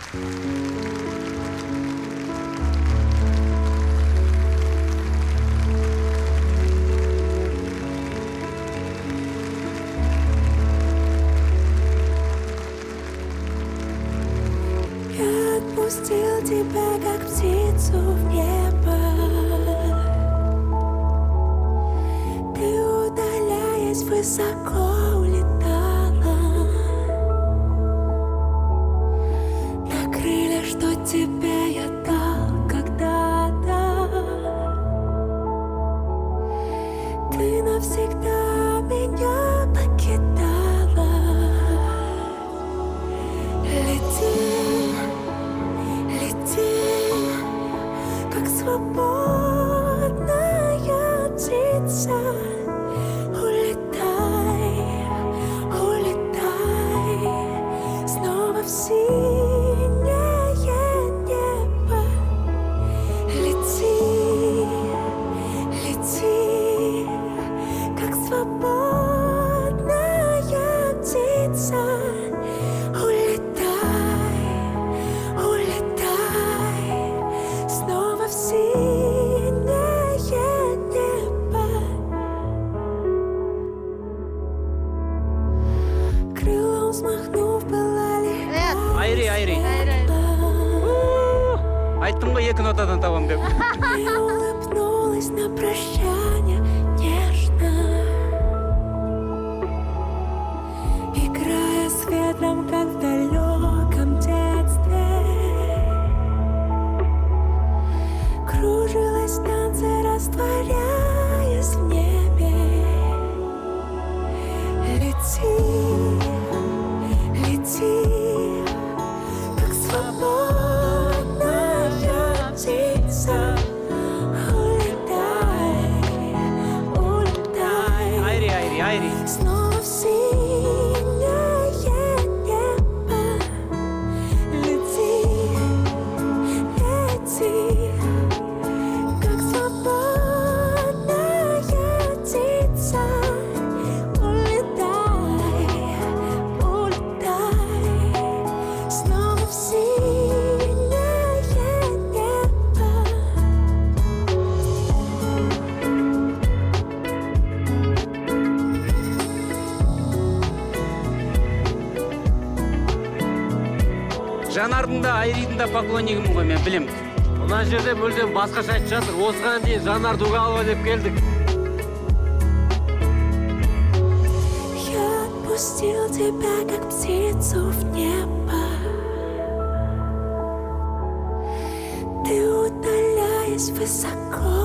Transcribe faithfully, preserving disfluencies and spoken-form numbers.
Я отпустил тебя, как птицу в небо. Ты, удаляясь, высоко улетала на крылья, что тебе я дал когда-то. Ты навсегда меня покидала. Лети, лети, как свободная птица. Улетай, улетай снова в синее небо. Лети, лети, как свободная птица. Айри, айри. Айттым ғой екі нотадан табам деп. Ты улыбнулась на прощание нежно, играя с ветром, как в далеком детстве. Кружилась в танце, растворяясь в небе. Лети, лети, как свободная птица. Улетай, улетай. Айри, айри, айри. Снова в синее небо. Лети, лети, как свободная птица. Жанардың да, Айридің да поклоннигімін ғой, мен білем. Мына жерде мүлдем басқаша айтып жатыр. Осыған дейін Жанарды угадывай деп келдік. Я отпустил тебя, как птицу в небо. Ты, удаляясь, высоко